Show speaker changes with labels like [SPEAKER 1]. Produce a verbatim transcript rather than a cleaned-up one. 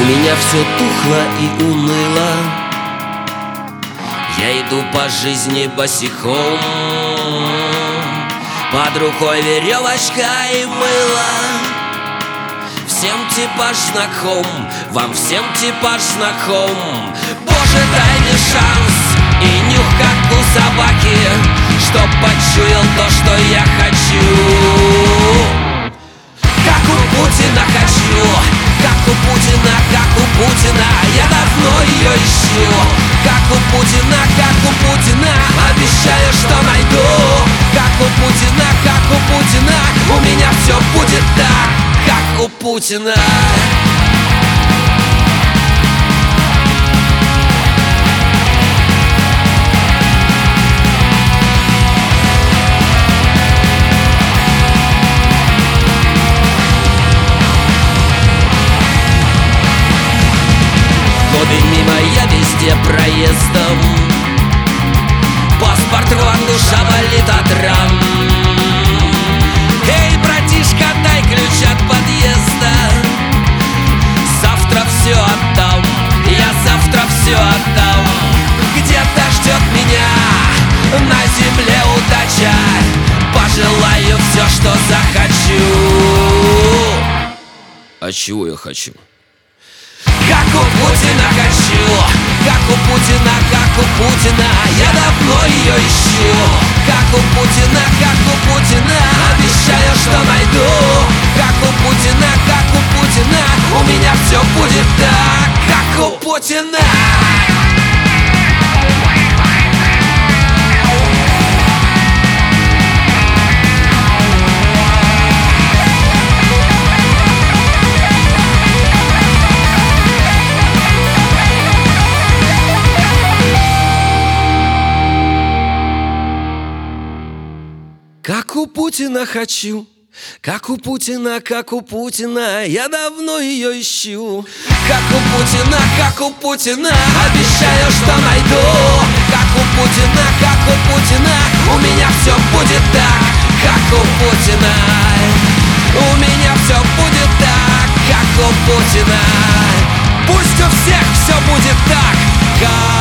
[SPEAKER 1] меня все тухло и уныло. Я иду по жизни босиком, под рукой веревочка и мыло. Всем типаж знаком, вам всем типаж знаком. Боже, дай мне шанс и нюх, как у собаки, чтоб почуял то, что я хочу. Как у Путина хочу, как у Путина, как у Путина. Я давно ее ищу. Как у Путина, как у Путина. Обещаю, что найду. Как у Путина, как у Путина. У меня все будет так, как у Путина. Годы мимо, я везде проездом. Паспорт рван, душа болит от ран. Эй, братишка, дай ключ от подъезда. Завтра все отдам, я завтра все отдам. Где-то ждет меня на земле удача. Пожелаю все, что захочу. А чего я хочу? Как у Путина хочу, как у Путина, как у Путина. Я давно ее ищу. Как у Путина, как у Путина. Обещаю, что найду. Как у Путина, как у Путина. У меня все будет так, как у Путина. Как у Путина хочу, как у Путина, как у Путина. Я давно ее ищу. Как у Путина, как у Путина. Обещаю, что найду. Как у Путина, как у Путина. У меня все будет так, как у Путина. У меня все будет так, как у Путина. Пусть у всех все будет так, как